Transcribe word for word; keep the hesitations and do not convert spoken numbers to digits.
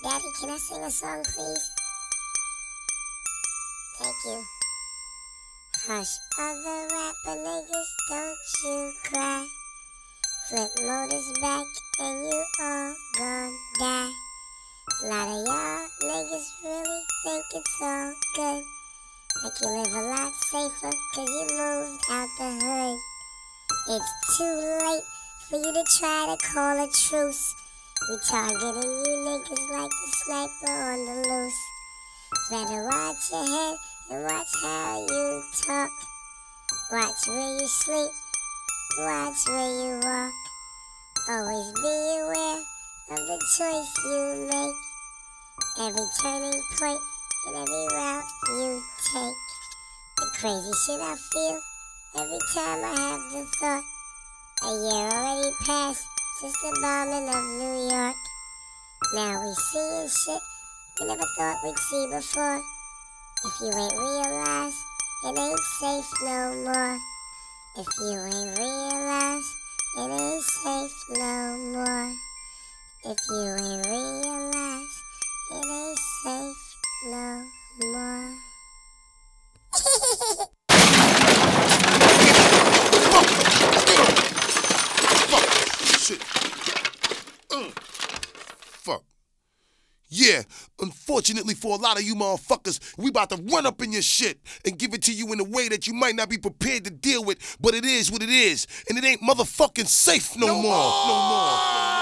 Daddy, can I sing a song, please? Thank you. Hush, other rapper niggas, don't you cry. Flip motors back and you all gon' die. A lot of y'all niggas really think it's all good. Like you live a lot safer cause you moved out the hood. It's too late for you to try to call a truce. We targeting you niggas like the sniper on the loose. Better watch your head and watch how you talk. Watch where you sleep, watch where you walk. Always be aware of the choice you make. Every turning point and every route you take. The crazy shit I feel every time I have the thought. A year already passed since the bombing of New York. Now we seeing shit we never thought we'd see before. If you ain't realized, it ain't safe no more. If you ain't realized, it ain't safe no more. If you ain't realized, it ain't safe no more. Shit. Uh. Fuck. Yeah, unfortunately for a lot of you motherfuckers, we about to run up in your shit and give it to you in a way that you might not be prepared to deal with, but it is what it is, and it ain't motherfucking safe no, no more. more. No more.